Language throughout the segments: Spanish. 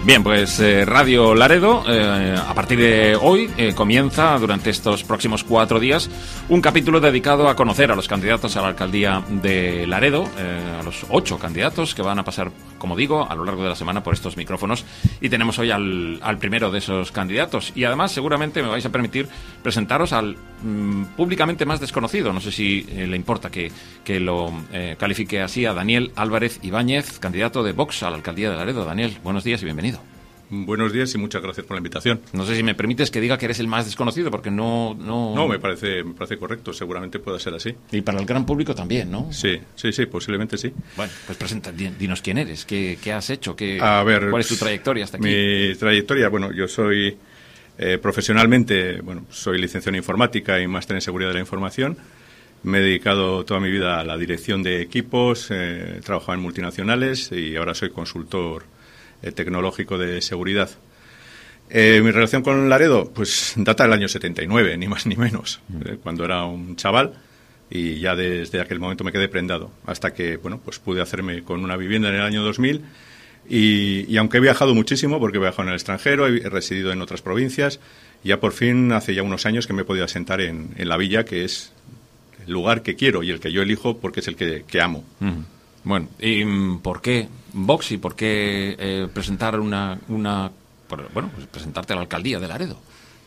Bien, pues Radio Laredo, a partir de hoy, comienza durante estos próximos 4 días un capítulo dedicado a conocer a los candidatos a la alcaldía de Laredo, a los 8 candidatos que van a pasar, como digo, a lo largo de la semana por estos micrófonos. Y tenemos hoy al primero de esos candidatos. Y además, seguramente me vais a permitir presentaros al públicamente más desconocido. No sé si le importa que lo califique así, a Daniel Álvarez Ibáñez, candidato de Vox a la alcaldía de Laredo. Daniel, buenos días y bienvenido. Buenos días y muchas gracias por la invitación. No sé si me permites que diga que eres el más desconocido, porque no... No, me parece correcto, seguramente pueda ser así. Y para el gran público también, ¿no? Sí, posiblemente sí. Bueno, pues dinos quién eres, qué has hecho, ¿cuál es tu trayectoria hasta aquí? Mi trayectoria, yo soy profesionalmente, soy licenciado en informática y máster en seguridad de la información. Me he dedicado toda mi vida a la dirección de equipos, he trabajado en multinacionales y ahora soy consultor tecnológico de seguridad. Mi relación con Laredo, pues data del año 79, ni más ni menos, cuando era un chaval, y ya desde aquel momento me quedé prendado, hasta que, pues pude hacerme con una vivienda en el año 2000, y aunque he viajado muchísimo, porque he viajado en el extranjero, he residido en otras provincias, ya por fin, hace ya unos años que me he podido asentar en la villa, que es el lugar que quiero y el que yo elijo porque es el que amo. Bueno, ¿y por qué Vox y por qué presentar presentarte a la alcaldía de Laredo?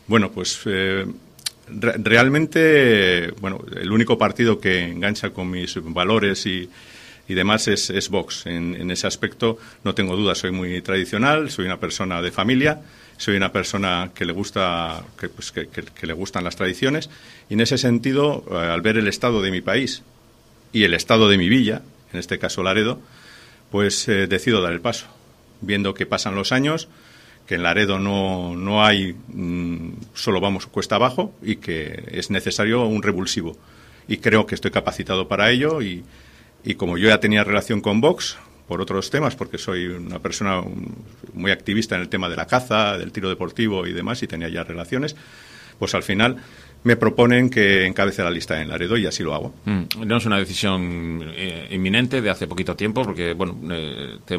Realmente, el único partido que engancha con mis valores y demás es Vox. En ese aspecto no tengo dudas, soy muy tradicional, soy una persona de familia, soy una persona que le gusta que le gustan las tradiciones, y en ese sentido, al ver el estado de mi país y el estado de mi villa, en este caso Laredo, pues decido dar el paso, viendo que pasan los años, que en Laredo no hay solo vamos cuesta abajo y que es necesario un revulsivo. Y creo que estoy capacitado para ello, y como yo ya tenía relación con Vox por otros temas, porque soy una persona muy activista en el tema de la caza, del tiro deportivo y demás, y tenía ya relaciones, pues al final me proponen que encabece la lista en Laredo y así lo hago. No es una decisión inminente de hace poquito tiempo, porque te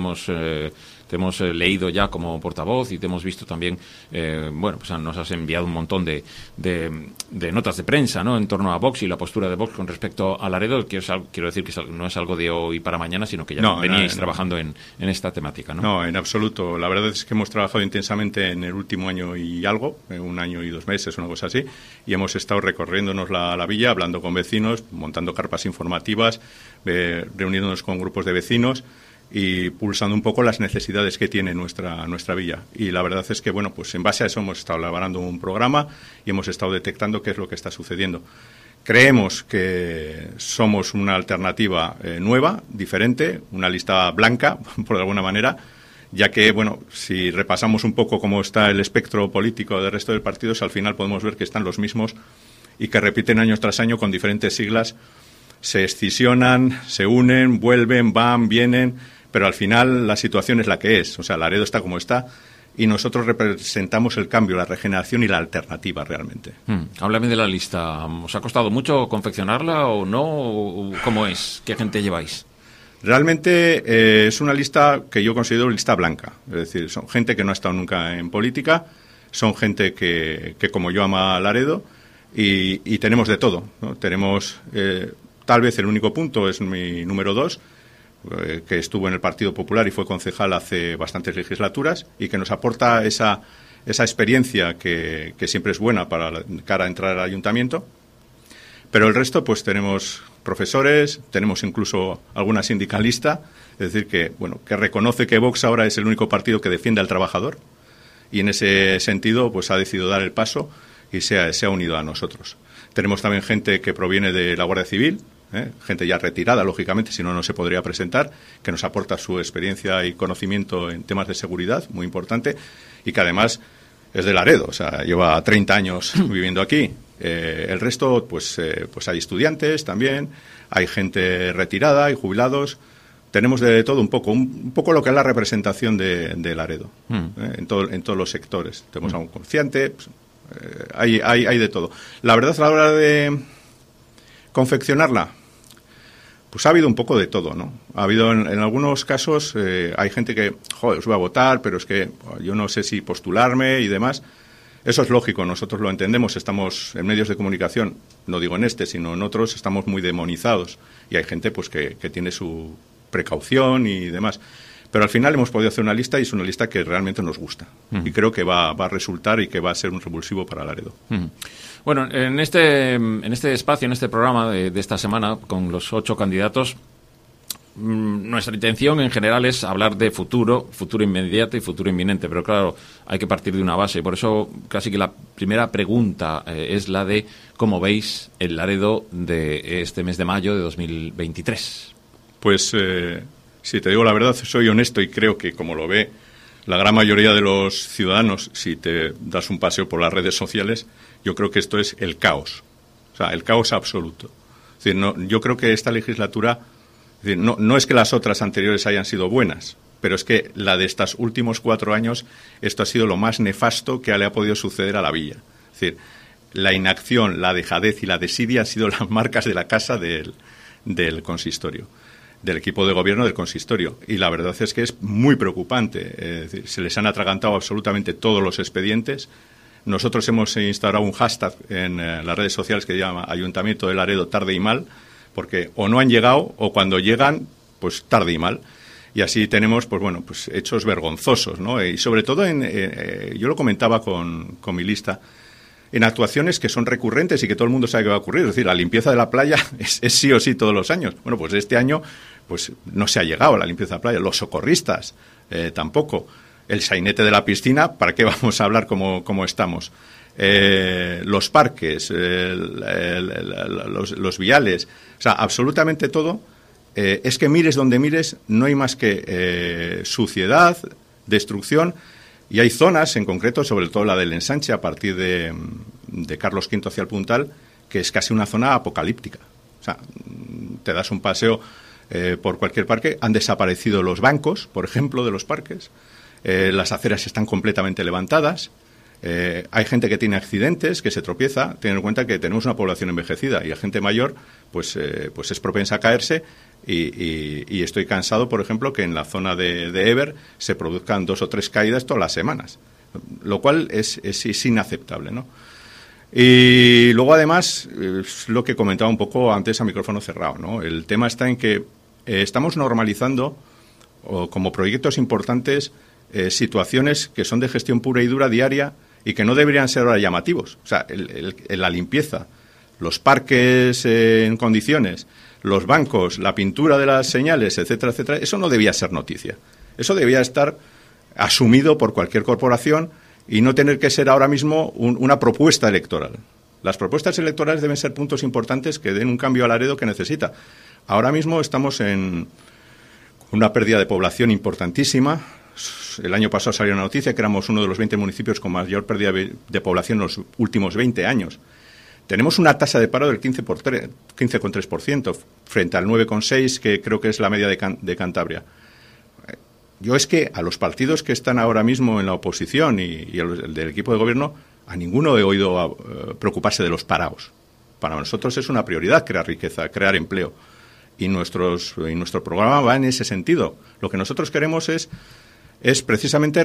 hemos leído ya como portavoz y te hemos visto también, pues nos has enviado un montón de notas de prensa, ¿no?, en torno a Vox y la postura de Vox con respecto a Laredo. Quiero decir que no es algo de hoy para mañana, sino que ya veníais trabajando en esta temática, ¿no? No, en absoluto. La verdad es que hemos trabajado intensamente en el último año y algo, 1 año y 2 meses, una cosa así, y hemos estado recorriéndonos la villa, hablando con vecinos, montando carpas informativas, reuniéndonos con grupos de vecinos y pulsando un poco las necesidades que tiene nuestra villa. Y la verdad es que, en base a eso hemos estado elaborando un programa y hemos estado detectando qué es lo que está sucediendo. Creemos que somos una alternativa nueva, diferente, una lista blanca, por alguna manera, ya que, si repasamos un poco cómo está el espectro político del resto de partidos, al final podemos ver que están los mismos y que repiten año tras año con diferentes siglas, se escisionan, se unen, vuelven, van, vienen, pero al final la situación es la que es. O sea, Laredo está como está y nosotros representamos el cambio, la regeneración y la alternativa realmente. Háblame de la lista. ¿Os ha costado mucho confeccionarla o no? ¿Cómo es? ¿Qué gente lleváis? Realmente es una lista que yo considero lista blanca. Es decir, son gente que no ha estado nunca en política, son gente que como yo ama Laredo, y tenemos de todo, ¿no? Tenemos, tal vez el único punto es mi número 2, que estuvo en el Partido Popular y fue concejal hace bastantes legislaturas y que nos aporta esa experiencia que siempre es buena para cara a entrar al ayuntamiento. Pero el resto, pues tenemos profesores, tenemos incluso alguna sindicalista, es decir, que reconoce que Vox ahora es el único partido que defiende al trabajador, y en ese sentido pues ha decidido dar el paso y se ha unido a nosotros. Tenemos también gente que proviene de la Guardia Civil, gente ya retirada, lógicamente, si no, no se podría presentar, que nos aporta su experiencia y conocimiento en temas de seguridad, muy importante, y que además es de Laredo, o sea, lleva 30 años viviendo aquí. El resto, pues hay estudiantes también, hay gente retirada, hay jubilados. Tenemos de todo un poco lo que es la representación de Laredo, en todos los sectores. Tenemos a un comerciante, pues, hay de todo. La verdad, a la hora de confeccionarla, Pues ha habido un poco de todo, ¿no? Ha habido en algunos casos, hay gente que, joder, os voy a votar, pero es que yo no sé si postularme y demás. Eso es lógico, nosotros lo entendemos, estamos en medios de comunicación, no digo en este, sino en otros, estamos muy demonizados y hay gente pues que tiene su precaución y demás. Pero al final hemos podido hacer una lista y es una lista que realmente nos gusta. Y creo que va a resultar y que va a ser un revulsivo para Laredo. Bueno, en este espacio, en este programa de esta semana, con los 8 candidatos, nuestra intención en general es hablar de futuro inmediato y futuro inminente. Pero claro, hay que partir de una base. Y por eso casi que la primera pregunta es la de cómo veis el Laredo de este mes de mayo de 2023. Pues... si te digo la verdad, soy honesto y creo que, como lo ve la gran mayoría de los ciudadanos, si te das un paseo por las redes sociales, yo creo que esto es el caos. O sea, el caos absoluto. Es decir, yo creo que esta legislatura, es decir, no es que las otras anteriores hayan sido buenas, pero es que la de estos últimos 4 años, esto ha sido lo más nefasto que le ha podido suceder a la villa. Es decir, la inacción, la dejadez y la desidia han sido las marcas de la casa del consistorio, del equipo de gobierno del consistorio. Y la verdad es que es muy preocupante. Es decir, se les han atragantado absolutamente todos los expedientes. Nosotros hemos instaurado un hashtag en las redes sociales que se llama Ayuntamiento de Laredo tarde y mal, porque o no han llegado o cuando llegan, pues tarde y mal. Y así tenemos, pues bueno, pues hechos vergonzosos, ¿no? Y sobre todo, yo lo comentaba con mi lista, en actuaciones que son recurrentes y que todo el mundo sabe que va a ocurrir. Es decir, la limpieza de la playa es sí o sí todos los años. Bueno, pues este año pues no se ha llegado a la limpieza de la playa. Los socorristas tampoco. El sainete de la piscina, ¿para qué vamos a hablar cómo estamos? Los parques, los viales, o sea, absolutamente todo. Es que mires donde mires, no hay más que suciedad, destrucción. Y hay zonas, en concreto, sobre todo la del ensanche, a partir de Carlos V hacia el Puntal, que es casi una zona apocalíptica. O sea, te das un paseo por cualquier parque, han desaparecido los bancos, por ejemplo, de los parques, las aceras están completamente levantadas, hay gente que tiene accidentes, que se tropieza. Ten en cuenta que tenemos una población envejecida y la gente mayor pues es propensa a caerse. Y estoy cansado, por ejemplo, que en la zona de Ever se produzcan 2 o 3 caídas todas las semanas, lo cual es inaceptable, ¿no? Y luego, además, es lo que comentaba un poco antes a micrófono cerrado, ¿no? El tema está en que estamos normalizando como proyectos importantes situaciones que son de gestión pura y dura diaria y que no deberían ser ahora llamativos. O sea, la limpieza, los parques en condiciones, los bancos, la pintura de las señales, etcétera, etcétera, eso no debía ser noticia. Eso debía estar asumido por cualquier corporación y no tener que ser ahora mismo una propuesta electoral. Las propuestas electorales deben ser puntos importantes que den un cambio a Laredo que necesita. Ahora mismo estamos en una pérdida de población importantísima. El año pasado salió una noticia que éramos uno de los 20 municipios con mayor pérdida de población en los últimos 20 años. Tenemos una tasa de paro del 15,3% frente al 9,6% que creo que es la media de Cantabria. Yo es que a los partidos que están ahora mismo en la oposición y el del equipo de gobierno, a ninguno he oído preocuparse de los parados. Para nosotros es una prioridad crear riqueza, crear empleo. Y nuestro programa va en ese sentido. Lo que nosotros queremos es precisamente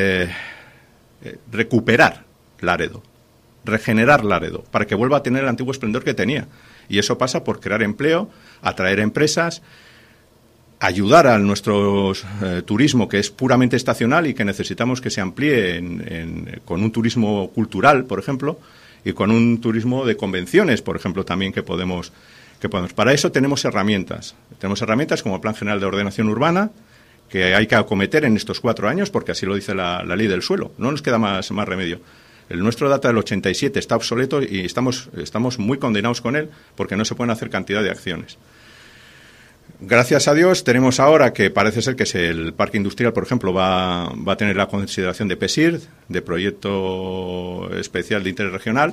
recuperar Laredo, regenerar Laredo, para que vuelva a tener el antiguo esplendor que tenía. Y eso pasa por crear empleo, atraer empresas, ayudar a nuestro turismo, que es puramente estacional y que necesitamos que se amplíe con un turismo cultural, por ejemplo, y con un turismo de convenciones, por ejemplo, también que podemos. Para eso tenemos herramientas. Tenemos herramientas como el Plan General de Ordenación Urbana, que hay que acometer en estos 4 años, porque así lo dice la ley del suelo. No nos queda más remedio. El nuestro data del 87 está obsoleto y estamos muy condenados con él porque no se pueden hacer cantidad de acciones. Gracias a Dios tenemos ahora que parece ser que el parque industrial, por ejemplo, va a tener la consideración de PESIR, de Proyecto Especial de Interés Regional,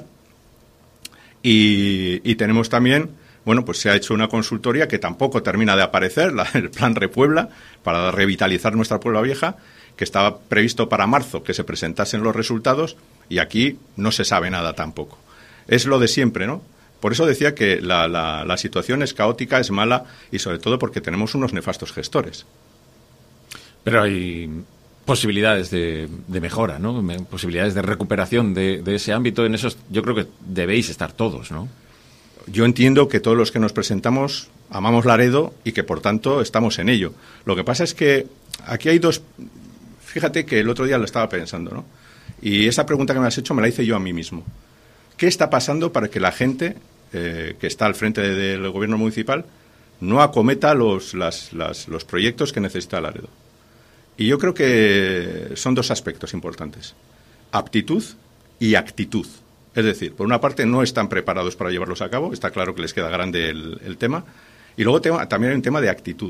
y tenemos también, bueno, pues se ha hecho una consultoría que tampoco termina de aparecer, el Plan Repuebla, para revitalizar nuestra Puebla Vieja, que estaba previsto para marzo que se presentasen los resultados y aquí no se sabe nada tampoco. Es lo de siempre, ¿no? Por eso decía que la situación es caótica, es mala, y sobre todo porque tenemos unos nefastos gestores. Pero hay posibilidades de mejora, ¿no? Posibilidades de recuperación de ese ámbito. En eso yo creo que debéis estar todos, ¿no? Yo entiendo que todos los que nos presentamos amamos Laredo y que, por tanto, estamos en ello. Lo que pasa es que aquí hay dos... Fíjate que el otro día lo estaba pensando, ¿no? Y esa pregunta que me has hecho me la hice yo a mí mismo. ¿Qué está pasando para que la gente que está al frente del gobierno municipal no acometa los proyectos que necesita Laredo? Y yo creo que son dos aspectos importantes: aptitud y actitud. Es decir, por una parte no están preparados para llevarlos a cabo, está claro que les queda grande el tema, y luego también hay un tema de actitud.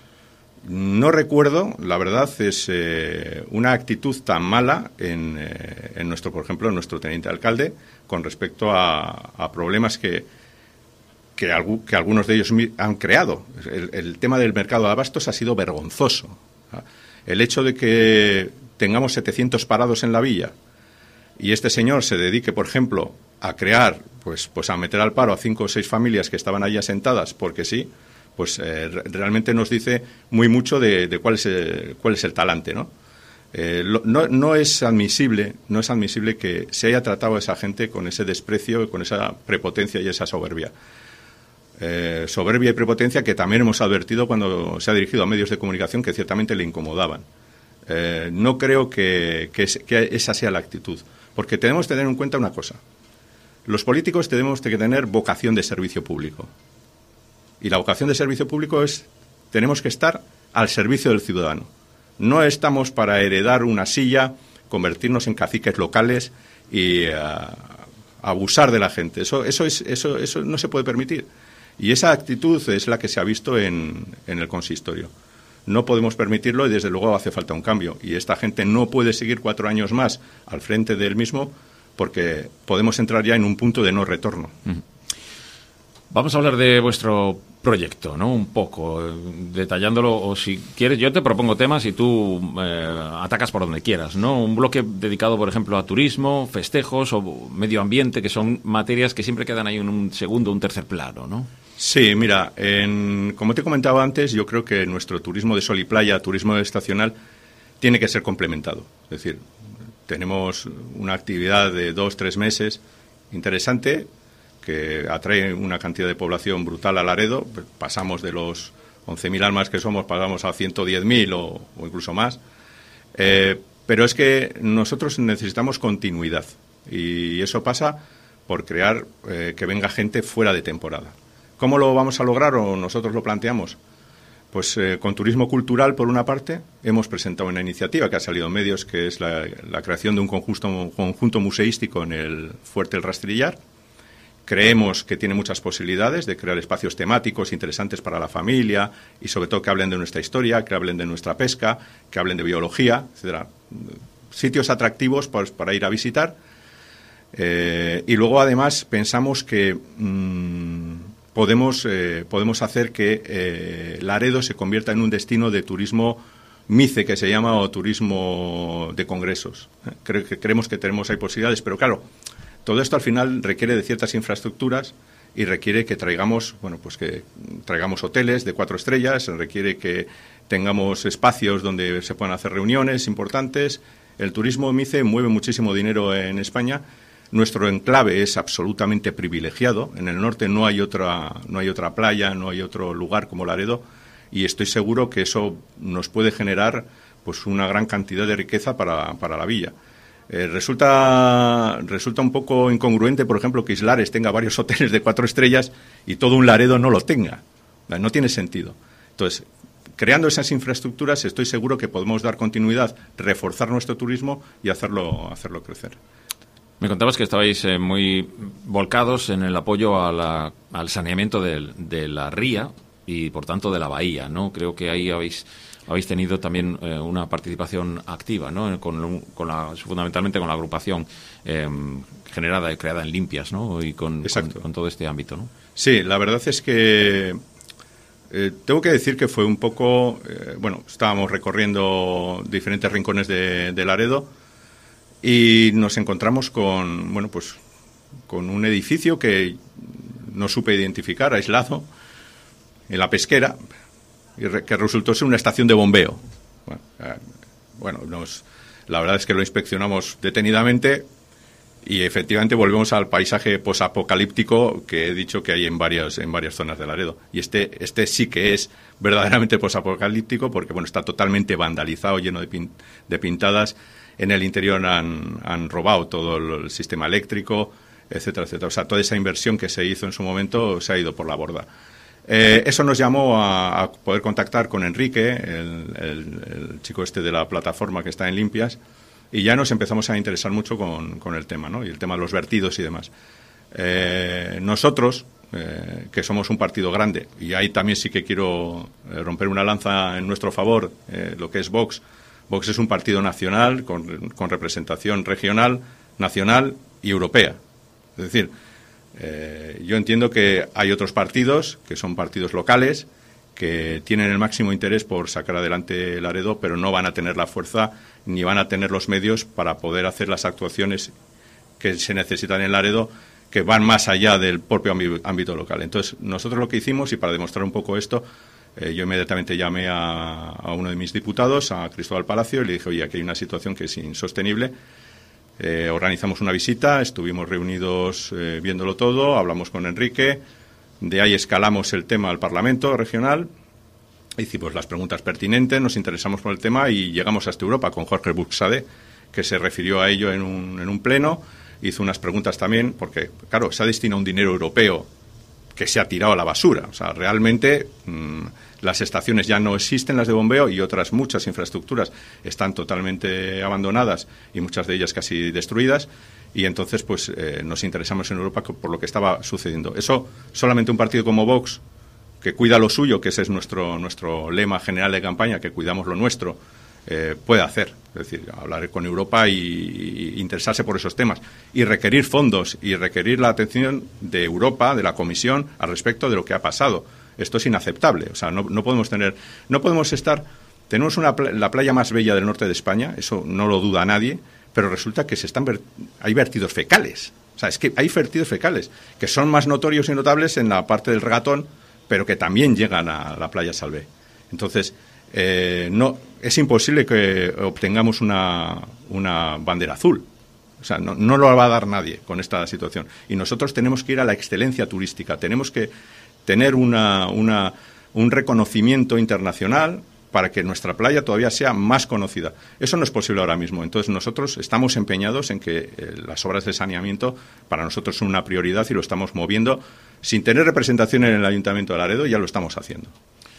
No recuerdo, la verdad, es una actitud tan mala en nuestro, por ejemplo, en nuestro teniente alcalde con respecto a problemas que algunos de ellos han creado. El tema del mercado de abastos ha sido vergonzoso. El hecho de que tengamos 700 parados en la villa y este señor se dedique, por ejemplo, a crear, pues a meter al paro a 5 o 6 familias que estaban allí asentadas porque sí, pues realmente nos dice muy mucho de cuál es el talante, ¿no? No es admisible que se haya tratado a esa gente con ese desprecio, con esa prepotencia y esa soberbia. Soberbia y prepotencia que también hemos advertido cuando se ha dirigido a medios de comunicación que ciertamente le incomodaban. No creo que esa sea la actitud, porque tenemos que tener en cuenta una cosa: los políticos tenemos que tener vocación de servicio público, y la vocación de servicio público tenemos que estar al servicio del ciudadano. No estamos para heredar una silla, convertirnos en caciques locales y abusar de la gente. Eso no se puede permitir. Y esa actitud es la que se ha visto en el consistorio. No podemos permitirlo y, desde luego, hace falta un cambio. Y esta gente no puede seguir 4 años más al frente del mismo, porque podemos entrar ya en un punto de no retorno. Vamos a hablar de vuestro proyecto, ¿no? Un poco, detallándolo, o si quieres, yo te propongo temas y tú atacas por donde quieras, ¿no? Un bloque dedicado, por ejemplo, a turismo, festejos o medio ambiente, que son materias que siempre quedan ahí en un segundo, un tercer plano, ¿no? Sí, mira, como te comentaba antes, yo creo que nuestro turismo de sol y playa, turismo estacional, tiene que ser complementado. Es decir, tenemos una actividad de 2-3 meses interesante, que atrae una cantidad de población brutal a Laredo. Pasamos de los 11.000 almas que somos, pasamos a 110.000 o incluso más. Pero es que nosotros necesitamos continuidad, y eso pasa por crear que venga gente fuera de temporada. ¿Cómo lo vamos a lograr, o nosotros lo planteamos? Pues con turismo cultural, por una parte, hemos presentado una iniciativa que ha salido en medios, que es la creación de un conjunto museístico en el Fuerte El Rastrillar. Creemos que tiene muchas posibilidades de crear espacios temáticos interesantes para la familia y, sobre todo, que hablen de nuestra historia, que hablen de nuestra pesca, que hablen de biología, etcétera. Sitios atractivos para ir a visitar. Y luego, además, pensamos que podemos hacer que Laredo se convierta en un destino de turismo MICE, que se llama, o turismo de congresos. Creemos que tenemos ahí posibilidades, pero claro, todo esto al final requiere de ciertas infraestructuras y requiere que traigamos hoteles de 4 estrellas, requiere que tengamos espacios donde se puedan hacer reuniones importantes. El turismo MICE mueve muchísimo dinero en España. Nuestro enclave es absolutamente privilegiado. En el norte no hay otra playa, no hay otro lugar como Laredo, y estoy seguro que eso nos puede generar pues una gran cantidad de riqueza para la villa. Resulta un poco incongruente, por ejemplo, que Islares tenga varios hoteles de 4 estrellas y todo un Laredo no lo tenga. No tiene sentido. Entonces, creando esas infraestructuras, estoy seguro que podemos dar continuidad, reforzar nuestro turismo y hacerlo crecer. Me contabas que estabais muy volcados en el apoyo al saneamiento de la ría y, por tanto, de la bahía, ¿no? Creo que ahí habéis tenido también una participación activa, ¿no? Fundamentalmente con la agrupación creada en Limpias, ¿no? Y con todo este ámbito, ¿no? Sí, la verdad es que tengo que decir que fue un poco... estábamos recorriendo diferentes rincones de Laredo y nos encontramos con un edificio que no supe identificar, aislado, en la pesquera, que resultó ser una estación de bombeo. La verdad es que lo inspeccionamos detenidamente y efectivamente volvemos al paisaje posapocalíptico que he dicho que hay en varias zonas de Laredo. Y este sí que es verdaderamente posapocalíptico porque está totalmente vandalizado, lleno de pintadas. En el interior han robado todo el sistema eléctrico, etcétera, etcétera. O sea, toda esa inversión que se hizo en su momento se ha ido por la borda. Eso nos llamó a poder contactar con Enrique, el chico de la plataforma que está en Limpias, y ya nos empezamos a interesar mucho con el tema, ¿no? Y el tema de los vertidos y demás. Nosotros, que somos un partido grande, y ahí también sí que quiero romper una lanza en nuestro favor, lo que es Vox. Vox es un partido nacional con representación regional, nacional y europea. Es decir, yo entiendo que hay otros partidos, que son partidos locales, que tienen el máximo interés por sacar adelante Laredo, pero no van a tener la fuerza ni van a tener los medios para poder hacer las actuaciones que se necesitan en Laredo, que van más allá del propio ámbito local. Entonces, nosotros lo que hicimos, y para demostrar un poco esto, yo inmediatamente llamé a uno de mis diputados, a Cristóbal Palacio, y le dije, oye, aquí hay una situación que es insostenible. Organizamos una visita, estuvimos reunidos viéndolo todo, hablamos con Enrique, de ahí escalamos el tema al Parlamento regional, hicimos las preguntas pertinentes, nos interesamos por el tema y llegamos hasta Europa con Jorge Buxade, que se refirió a ello en un pleno, hizo unas preguntas también, porque, claro, se ha destinado un dinero europeo que se ha tirado a la basura. O sea, realmente las estaciones ya no existen, las de bombeo, y otras muchas infraestructuras están totalmente abandonadas y muchas de ellas casi destruidas. Y entonces, pues, nos interesamos en Europa por lo que estaba sucediendo. Eso solamente un partido como Vox, que cuida lo suyo, que ese es nuestro lema general de campaña, que cuidamos lo nuestro, puede hacer. Es decir, hablar con Europa y interesarse por esos temas. Y requerir fondos y requerir la atención de Europa, de la Comisión, al respecto de lo que ha pasado. Esto es inaceptable. O sea, no podemos estar... Tenemos la playa más bella del norte de España, eso no lo duda nadie, pero resulta que hay vertidos fecales. O sea, es que hay vertidos fecales que son más notorios y notables en la parte del Regatón, pero que también llegan a la playa Salvé. Entonces, es imposible que obtengamos una bandera azul. O sea, no lo va a dar nadie con esta situación. Y nosotros tenemos que ir a la excelencia turística, tenemos que tener un reconocimiento internacional para que nuestra playa todavía sea más conocida. Eso no es posible ahora mismo. Entonces, nosotros estamos empeñados en que las obras de saneamiento para nosotros son una prioridad y lo estamos moviendo. Sin tener representación en el Ayuntamiento de Laredo, ya lo estamos haciendo.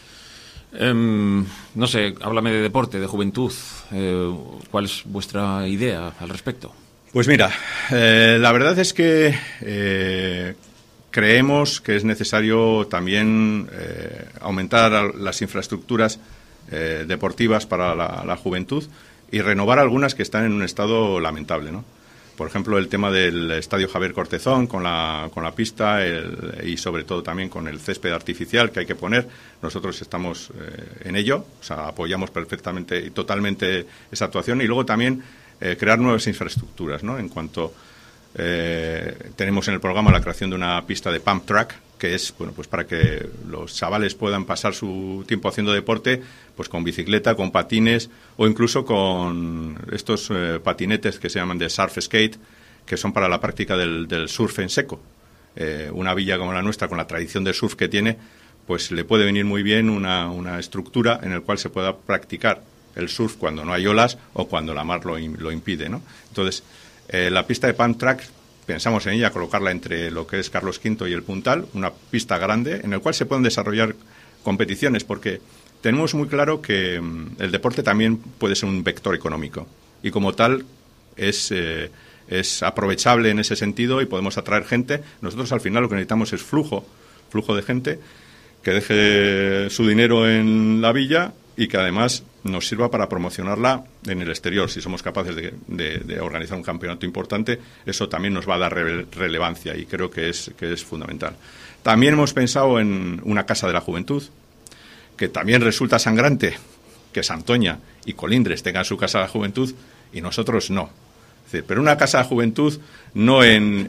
No sé, háblame de deporte, de juventud. ¿Cuál es vuestra idea al respecto? Pues mira, la verdad es que creemos que es necesario también aumentar las infraestructuras deportivas para la juventud y renovar algunas que están en un estado lamentable, ¿no? Por ejemplo, el tema del Estadio Javier Cortezón con la pista y sobre todo también con el césped artificial que hay que poner. Nosotros estamos en ello, o sea, apoyamos perfectamente y totalmente esa actuación. Y luego también crear nuevas infraestructuras, ¿no? En cuanto tenemos en el programa la creación de una pista de pump track, que es, bueno, pues para que los chavales puedan pasar su tiempo haciendo deporte, pues con bicicleta, con patines o incluso con estos patinetes que se llaman de surf skate, que son para la práctica del surf en seco. Una villa como la nuestra, con la tradición del surf que tiene, pues le puede venir muy bien una estructura en la cual se pueda practicar el surf cuando no hay olas o cuando la mar lo impide, ¿no? Entonces, la pista de pump track, pensamos en ella colocarla entre lo que es Carlos V y el Puntal, una pista grande en la cual se pueden desarrollar competiciones, porque tenemos muy claro que el deporte también puede ser un vector económico y como tal es aprovechable en ese sentido y podemos atraer gente. Nosotros al final lo que necesitamos es flujo de gente que deje su dinero en la villa y que además nos sirva para promocionarla en el exterior. Si somos capaces de organizar un campeonato importante, eso también nos va a dar relevancia y creo que es fundamental. También hemos pensado en una casa de la juventud, que también resulta sangrante que Santoña y Colindres tengan su casa de la juventud y nosotros no. Es Es decir, pero una casa de juventud no en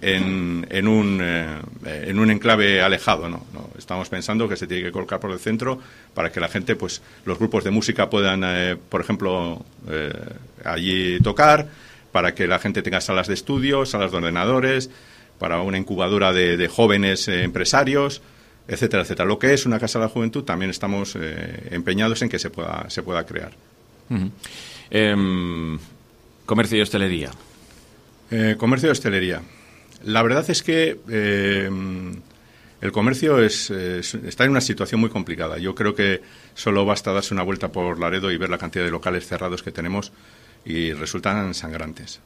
un enclave alejado, no. Estamos pensando que se tiene que colocar por el centro para que la gente, pues los grupos de música puedan, por ejemplo, allí tocar, para que la gente tenga salas de estudio, salas de ordenadores, para una incubadora de jóvenes empresarios, etcétera, etcétera. Lo que es una casa de la juventud también estamos empeñados en que se pueda crear. Comercio y hostelería. Comercio y hostelería. La verdad es que el comercio está en una situación muy complicada. Yo creo que solo basta darse una vuelta por Laredo y ver la cantidad de locales cerrados que tenemos y resultan sangrantes.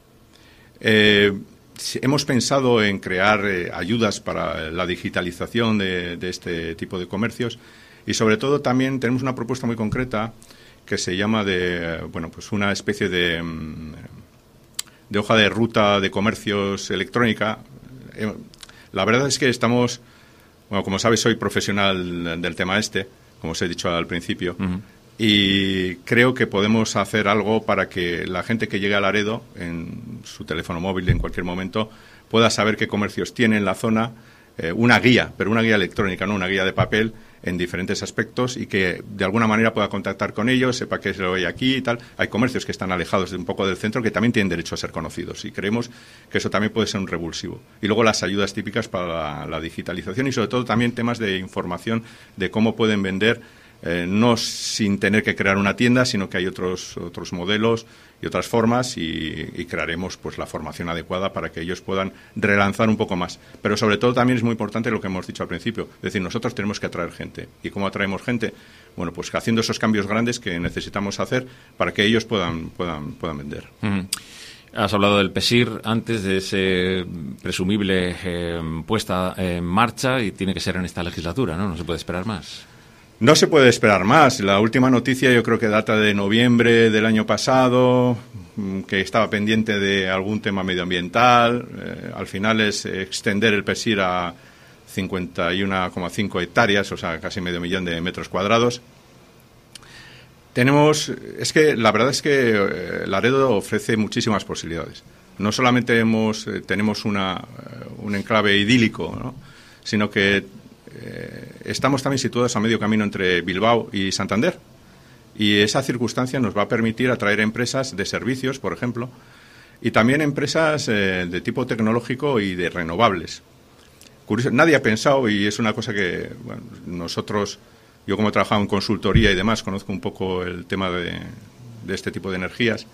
Hemos pensado en crear ayudas para la digitalización de este tipo de comercios y sobre todo también tenemos una propuesta muy concreta que se llama pues una especie de hoja de ruta de comercios electrónica. La verdad es que estamos, como sabes, soy profesional del tema como os he dicho al principio, y creo que podemos hacer algo para que la gente que llegue a Laredo, en su teléfono móvil en cualquier momento, pueda saber qué comercios tiene en la zona, una guía, pero una guía electrónica, no una guía de papel, en diferentes aspectos y que de alguna manera pueda contactar con ellos, sepa qué es lo que hay aquí y tal. Hay comercios que están alejados un poco del centro que también tienen derecho a ser conocidos y creemos que eso también puede ser un revulsivo. Y luego las ayudas típicas para la digitalización y sobre todo también temas de información de cómo pueden vender, no sin tener que crear una tienda, sino que hay otros modelos y otras formas y crearemos pues la formación adecuada para que ellos puedan relanzar un poco más. Pero sobre todo también es muy importante lo que hemos dicho al principio, es decir, nosotros tenemos que atraer gente. ¿Y cómo atraemos gente? Bueno, pues haciendo esos cambios grandes que necesitamos hacer para que ellos puedan vender. Has hablado del PESIR antes, de ese presumible puesta en marcha, y tiene que ser en esta legislatura, ¿no? No se puede esperar más. No se puede esperar más. La última noticia yo creo que data de noviembre del año pasado, que estaba pendiente de algún tema medioambiental. Al final es extender el PESIR a 51,5 hectáreas, o sea, casi 500.000 de metros cuadrados. La verdad es que Laredo ofrece muchísimas posibilidades. No solamente tenemos un enclave idílico, ¿no?, sino que estamos también situados a medio camino entre Bilbao y Santander, y esa circunstancia nos va a permitir atraer empresas de servicios, por ejemplo, y también empresas de tipo tecnológico y de renovables. Curioso, nadie ha pensado, y es una cosa que nosotros, yo como he trabajado en consultoría y demás, conozco un poco el tema de este tipo de energías.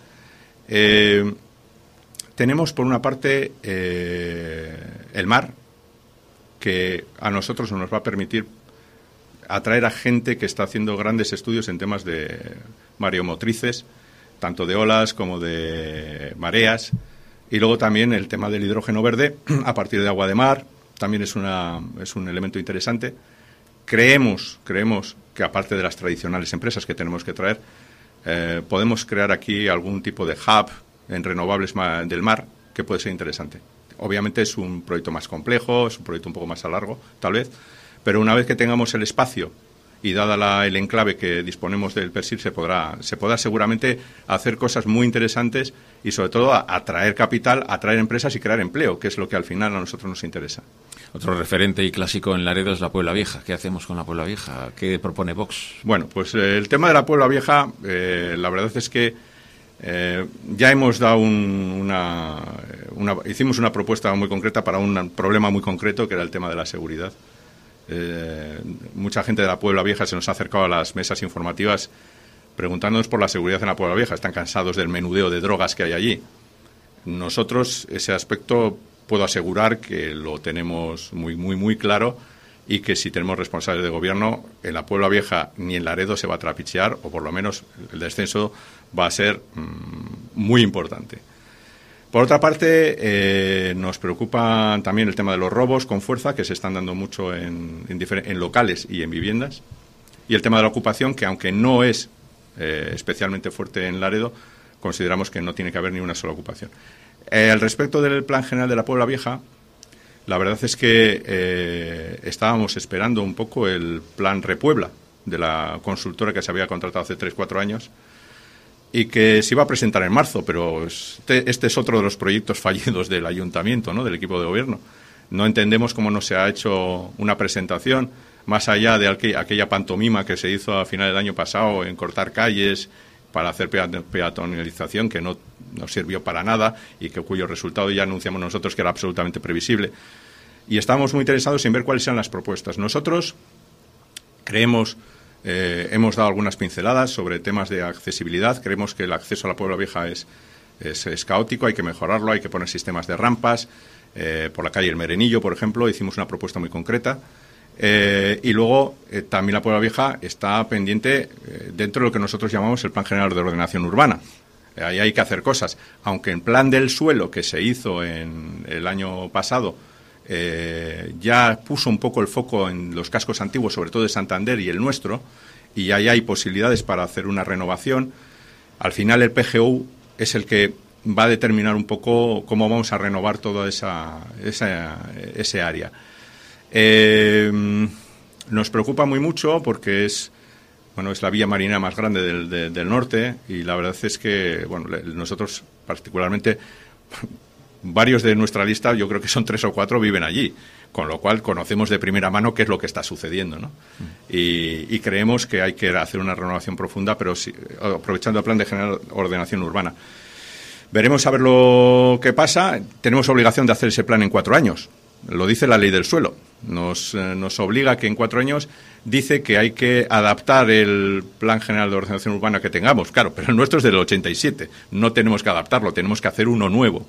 Tenemos por una parte el mar, que a nosotros nos va a permitir atraer a gente que está haciendo grandes estudios en temas de mareomotrices, tanto de olas como de mareas, y luego también el tema del hidrógeno verde a partir de agua de mar, también es un elemento interesante. Creemos que aparte de las tradicionales empresas que tenemos que traer, podemos crear aquí algún tipo de hub en renovables del mar que puede ser interesante. Obviamente es un proyecto más complejo, es un proyecto un poco más a largo, tal vez, pero una vez que tengamos el espacio y dada el enclave que disponemos del PESIR, se podrá seguramente hacer cosas muy interesantes y sobre todo atraer capital, atraer empresas y crear empleo, que es lo que al final a nosotros nos interesa. Otro referente y clásico en Laredo es la Puebla Vieja. ¿Qué hacemos con la Puebla Vieja? ¿Qué propone Vox? Bueno, pues el tema de la Puebla Vieja, la verdad es que ya hemos dado hicimos una propuesta muy concreta para un problema muy concreto, que era el tema de la seguridad. Mucha gente de la Puebla Vieja se nos ha acercado a las mesas informativas preguntándonos por la seguridad en la Puebla Vieja. Están cansados del menudeo de drogas que hay allí. Nosotros ese aspecto puedo asegurar que lo tenemos muy, muy, muy claro, y que si tenemos responsables de gobierno, en la Puebla Vieja ni en Laredo se va a trapichear, o por lo menos el descenso va a ser muy importante. Por otra parte, nos preocupa también el tema de los robos con fuerza, que se están dando mucho en locales y en viviendas, y el tema de la ocupación, que aunque no es especialmente fuerte en Laredo, consideramos que no tiene que haber ni una sola ocupación. Al respecto del Plan General de la Puebla Vieja, la verdad es que estábamos esperando un poco el Plan Repuebla de la consultora que se había contratado hace 3-4 años, y que se iba a presentar en marzo, pero este es otro de los proyectos fallidos del ayuntamiento, ¿no?, del equipo de gobierno. No entendemos cómo no se ha hecho una presentación, más allá de aquella pantomima que se hizo a final del año pasado en cortar calles para hacer peatonalización, que no sirvió para nada y cuyo resultado ya anunciamos nosotros que era absolutamente previsible. Y estamos muy interesados en ver cuáles eran las propuestas. Nosotros creemos, hemos dado algunas pinceladas sobre temas de accesibilidad. Creemos que el acceso a la Puebla Vieja es caótico, hay que mejorarlo, hay que poner sistemas de rampas. Por la calle El Merenillo, por ejemplo, hicimos una propuesta muy concreta. Y luego también la Puebla Vieja está pendiente dentro de lo que nosotros llamamos el Plan General de Ordenación Urbana. Ahí hay que hacer cosas. Aunque el plan del suelo que se hizo en el año pasado ya puso un poco el foco en los cascos antiguos, sobre todo de Santander y el nuestro, y ahí hay posibilidades para hacer una renovación. Al final el PGU es el que va a determinar un poco cómo vamos a renovar toda ese área. Nos preocupa muy mucho porque es la vía marinera más grande del norte, y la verdad es que nosotros particularmente, varios de nuestra lista, yo creo que son 3 o 4, viven allí, con lo cual conocemos de primera mano qué es lo que está sucediendo, ¿no? Y creemos que hay que hacer una renovación profunda, pero sí, aprovechando el Plan de General Ordenación Urbana. Veremos a ver lo que pasa. Tenemos obligación de hacer ese plan en 4 años. Lo dice la ley del suelo. Nos obliga que en 4 años dice que hay que adaptar el Plan General de Ordenación Urbana que tengamos. Claro, pero el nuestro es del 87. No tenemos que adaptarlo, tenemos que hacer uno nuevo.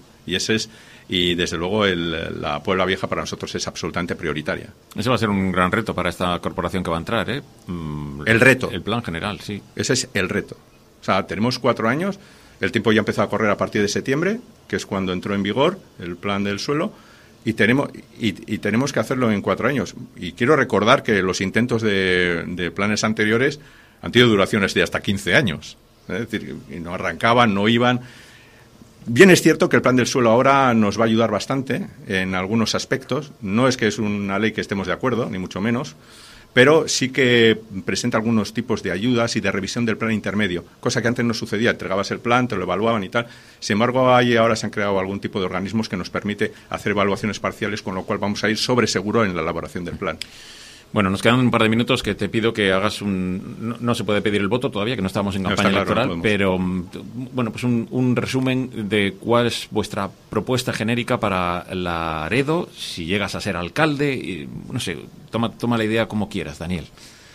Y desde luego la Puebla Vieja para nosotros es absolutamente prioritaria. Ese va a ser un gran reto para esta corporación que va a entrar, ¿eh? El reto. El plan general, sí. Ese es el reto. O sea, tenemos 4 años. El tiempo ya empezó a correr a partir de septiembre, que es cuando entró en vigor el plan del suelo, y tenemos que hacerlo en 4 años. Y quiero recordar que los intentos de planes anteriores han tenido duraciones de hasta 15 años. Es decir, y no arrancaban, no iban. Bien es cierto que el plan del suelo ahora nos va a ayudar bastante en algunos aspectos. No es que es una ley que estemos de acuerdo, ni mucho menos, pero sí que presenta algunos tipos de ayudas y de revisión del plan intermedio, cosa que antes no sucedía. Entregabas el plan, te lo evaluaban y tal. Sin embargo, ahora se han creado algún tipo de organismos que nos permite hacer evaluaciones parciales, con lo cual vamos a ir sobre seguro en la elaboración del plan. Bueno, nos quedan un par de minutos que te pido que hagas no se puede pedir el voto todavía, que no estamos en campaña electoral, no, pero pues un resumen de cuál es vuestra propuesta genérica para Laredo, si llegas a ser alcalde, y, no sé, toma la idea como quieras, Daniel.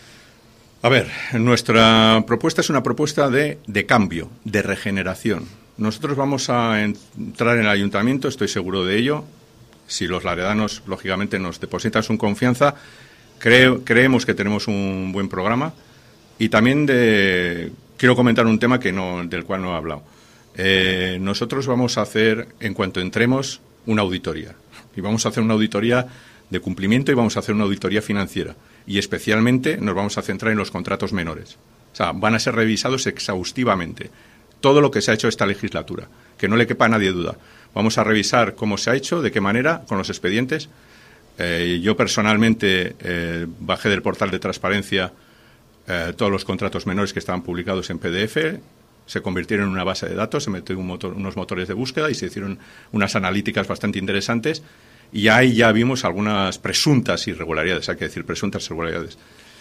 A ver, nuestra propuesta es una propuesta de cambio, de regeneración. Nosotros vamos a entrar en el ayuntamiento, estoy seguro de ello. Si los laredanos, lógicamente, nos depositan su confianza, creemos que tenemos un buen programa. Y también quiero comentar un tema del cual no he hablado. Nosotros vamos a hacer, en cuanto entremos, una auditoría. Y vamos a hacer una auditoría de cumplimiento y vamos a hacer una auditoría financiera. Y especialmente nos vamos a centrar en los contratos menores. O sea, van a ser revisados exhaustivamente todo lo que se ha hecho esta legislatura. Que no le quepa a nadie duda. Vamos a revisar cómo se ha hecho, de qué manera, con los expedientes. Yo personalmente bajé del portal de transparencia todos los contratos menores que estaban publicados en PDF, se convirtieron en una base de datos, se metió unos motores de búsqueda y se hicieron unas analíticas bastante interesantes, y ahí ya vimos algunas presuntas irregularidades, hay que decir presuntas irregularidades.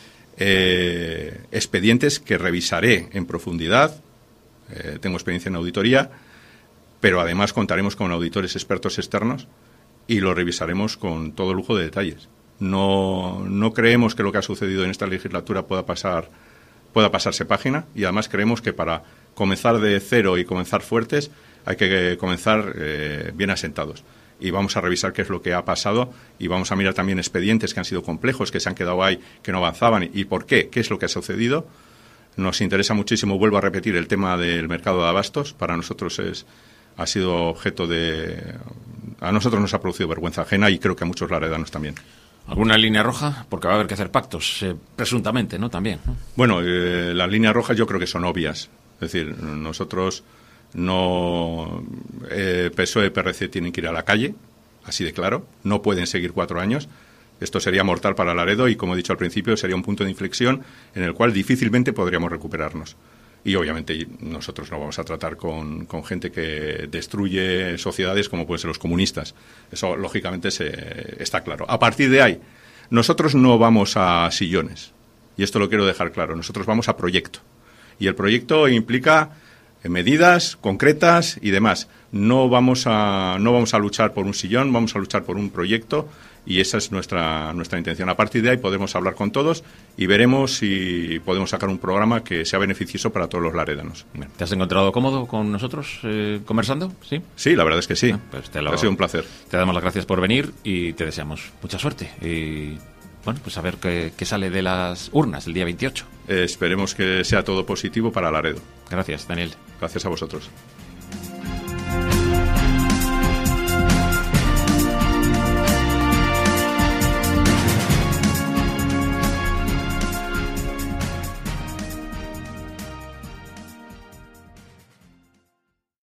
Expedientes que revisaré en profundidad, tengo experiencia en auditoría, pero además contaremos con auditores expertos externos y lo revisaremos con todo lujo de detalles. No creemos que lo que ha sucedido en esta legislatura pueda pasarse página, y además creemos que para comenzar de cero y comenzar fuertes hay que comenzar bien asentados. Y vamos a revisar qué es lo que ha pasado y vamos a mirar también expedientes que han sido complejos, que se han quedado ahí, que no avanzaban, y por qué es lo que ha sucedido. Nos interesa muchísimo, vuelvo a repetir, el tema del mercado de abastos. Para nosotros ha sido objeto a nosotros nos ha producido vergüenza ajena, y creo que a muchos laredanos también. ¿Alguna línea roja? Porque va a haber que hacer pactos, presuntamente, ¿no? También, ¿no? Bueno, las líneas rojas yo creo que son obvias. Es decir, nosotros PSOE y PRC tienen que ir a la calle, así de claro. No pueden seguir 4 años. Esto sería mortal para Laredo y, como he dicho al principio, sería un punto de inflexión en el cual difícilmente podríamos recuperarnos. Y obviamente nosotros no vamos a tratar con gente que destruye sociedades como pueden ser los comunistas. Eso lógicamente está claro. A partir de ahí, nosotros no vamos a sillones. Y esto lo quiero dejar claro. Nosotros vamos a proyecto. Y el proyecto implica medidas concretas y demás. No vamos a luchar por un sillón, vamos a luchar por un proyecto. Y esa es nuestra intención. A partir de ahí podemos hablar con todos y veremos si podemos sacar un programa que sea beneficioso para todos los laredanos. ¿Te has encontrado cómodo con nosotros conversando? Sí, la verdad es que sí. Pues ha sido un placer. Te damos las gracias por venir y te deseamos mucha suerte. Y bueno, pues a ver qué sale de las urnas el día 28. Esperemos que sea todo positivo para Laredo. Gracias, Daniel. Gracias a vosotros.